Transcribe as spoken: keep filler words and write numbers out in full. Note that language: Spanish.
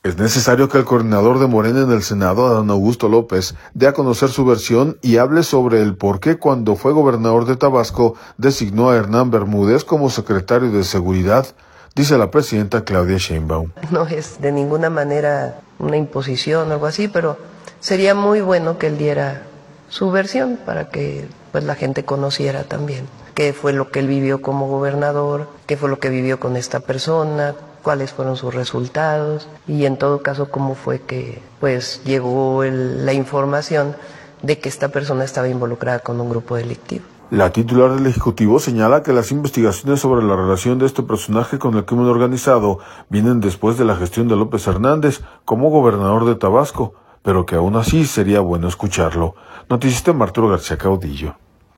Es necesario que el coordinador de Morena en el Senado, Adán Augusto López, dé a conocer su versión y hable sobre el por qué cuando fue gobernador de Tabasco designó a Hernán Bermúdez como secretario de Seguridad, dice la presidenta Claudia Sheinbaum. No es de ninguna manera una imposición o algo así, pero sería muy bueno que él diera su versión para que pues la gente conociera también qué fue lo que él vivió como gobernador, qué fue lo que vivió con esta persona, cuáles fueron sus resultados y en todo caso cómo fue que pues llegó el, la información de que esta persona estaba involucrada con un grupo delictivo. La titular del Ejecutivo señala que las investigaciones sobre la relación de este personaje con el crimen organizado vienen después de la gestión de López Hernández como gobernador de Tabasco, pero que aún así sería bueno escucharlo. Noticias de Arturo García Caudillo.